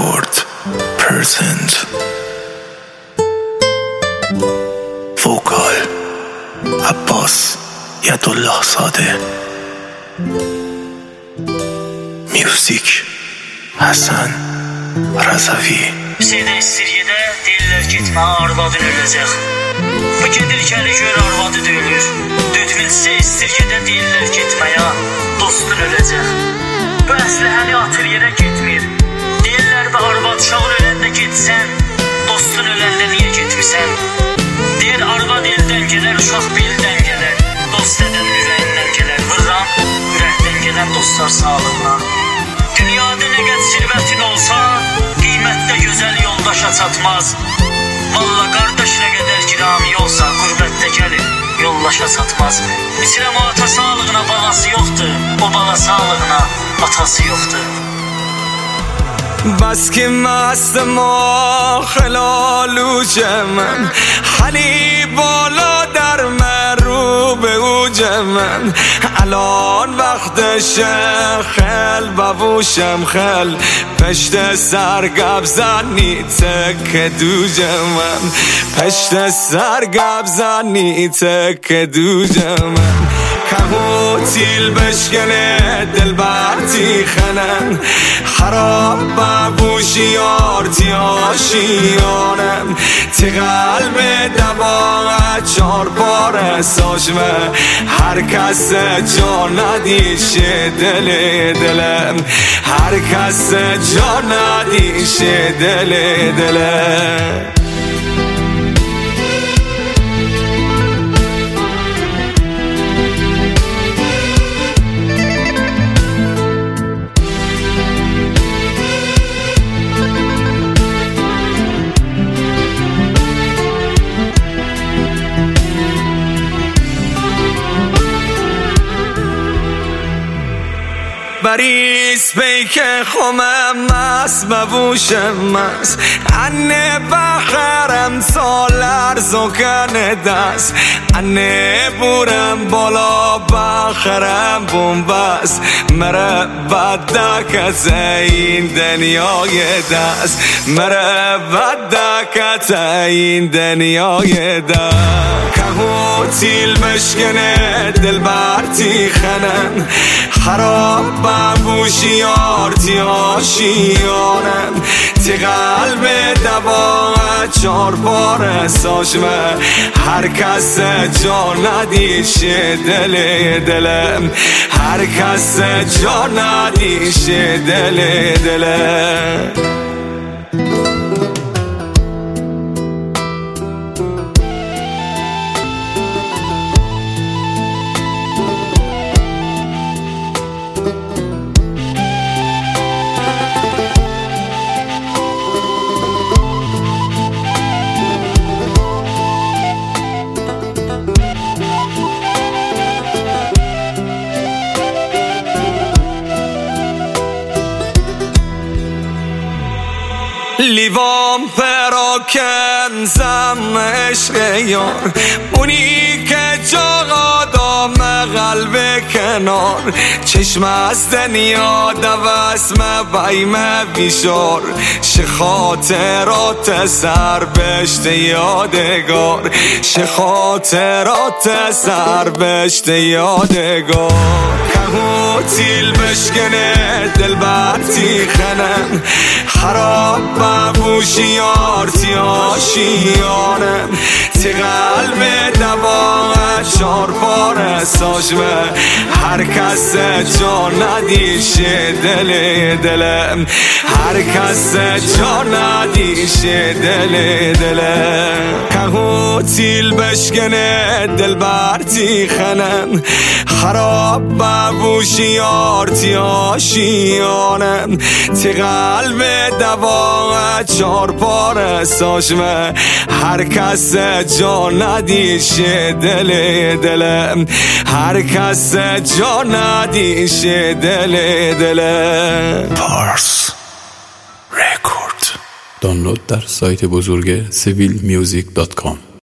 Record present Vocal عباس یدالله زاده Music Hasan Razavi Şeydə istiriyədə deyirlər getmə, arvadın öləcək. Bu gedirkəli gör arvadı döyülür. Dötmülsə istiriyədə deyirlər getməyə, dostun öləcək. Bu əsləhəni atır yerə getmir. Deyirlər bu arvad uşaq öləndə getsən, dostun öləndə niyə getmirsən? Deyir arvad eldən gələr, uşaq beldən gələr. Dost edən ürəyindən gələr. Vırram, ürəkdən gələn dostlar sağlığına. Dünyada nə qədər sirvətin olsa, qiymətdə gözəl yoldaşa çatmaz. Valla qardaş nə qədər girami olsa, qürbətdə gəlir, yoldaşa çatmaz. İslam ata sağlığına balası yoxdur, o bala sağlığına atası yoxdur. بس که مستم و خلالوچ من حالی بالا در من رو به اوج من الان وقتشه خل ببوشم خل پشت سرگب زنی تک دوج من پشت سرگب زنی تک دوج من که تیل بشکنه دل برتی خنن خراب ببوشی آرتی آشیانم تی قلب دباغت چار بار ساشمه هر کس جا ندیشه دلم هر کس جا ندیشه دلم بریس بیک خمم مست ببوشم مست انه بخرم سالر زکن دست انه بورم بالا بخرم بومبست مره بدکت این دنیای دست مره بدکت این دنیای دست که تیل بشکنه دل برتی خنن خراب ببوشی آرتی آشیانم تی قلب دباغت چار بار ساشمه هر کس جا ندیشه دلم هر کس جا ندیشه دلم لیوام پراکن زم عشق یار اونی که جا قدام قلب کنار چشم از دنیا دوست بیم بیشار شه خاطرات سر بشت یادگار شه خاطرات سر بشت یادگار که تیل بشکنه دل برتی خنم خراب ببوشی آرتی آشیانم تی قلب دباغت چار بار ساشمه هر کس جا ندیشه دلم هر کس جا ندیشه دلم که تیل بشکنه دل برتی خنم خراب ببوشی آرتی آشیانم تی قلب دباغت چار بار ساشمه هر کس جا ندیشه دلم هر کس جا ندیشه دلم Pars Record دانلود در سایت بزرگ civilmusic.com